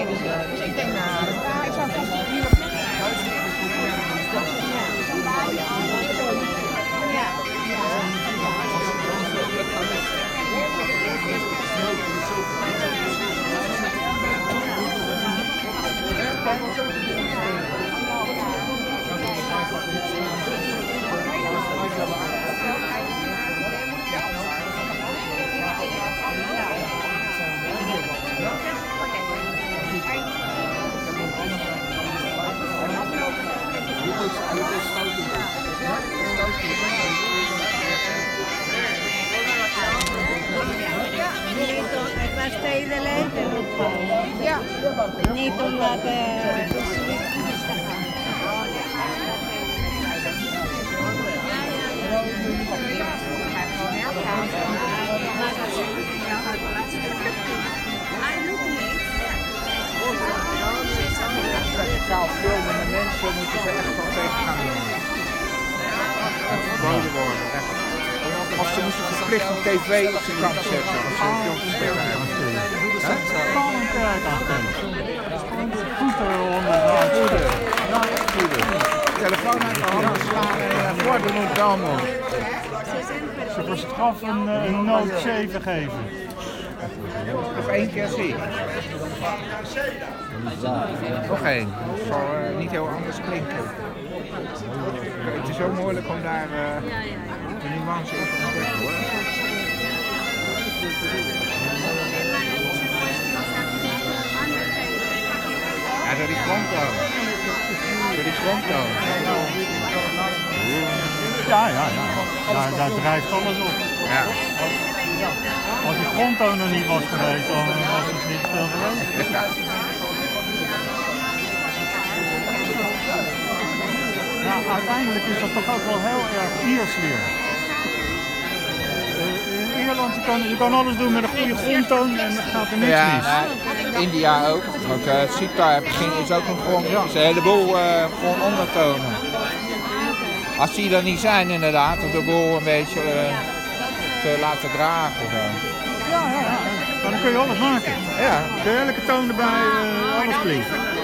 nee, dus ik denk nou, ik zou vast een nieuwe plek Het was steden leven. Ja. Niet omdat Verticaal filmende mensen moeten ze echt wel tegen gaan doen. Verboden worden. Of ze moeten verplicht op tv op zijn kant zetten. Als ze filmpjes willen hebben. Gewoon een kerk achter. Voeten onder. Telefoon uit de handen slaan en worden moet het allemaal. Ze voor straf een noot 7 geven. Nog één keer zie. Nog één. Dat zal niet heel anders klinken. Het is zo moeilijk om daar de nuance in te ontdekken hoor. Ja, door die grondtoon. Door die grondtoon. Ja. Daar drijft alles op. Ja. Als die grondtoon er niet was geweest, dan was het niet veel geweest. Ja. Ja, uiteindelijk is dat toch ook wel heel erg Iers weer. In Ierland, je kan alles doen met een goede grondtoon en dan gaat er niks mis. India ook. Want sitar is ook een grond. Er is een heleboel gewoon ondertonen. Als die er niet zijn inderdaad, om de boel een beetje te laten dragen. Zo. Ja. Maar dan kun je alles maken. Ja. Kun je elke toon erbij, alles klinkt.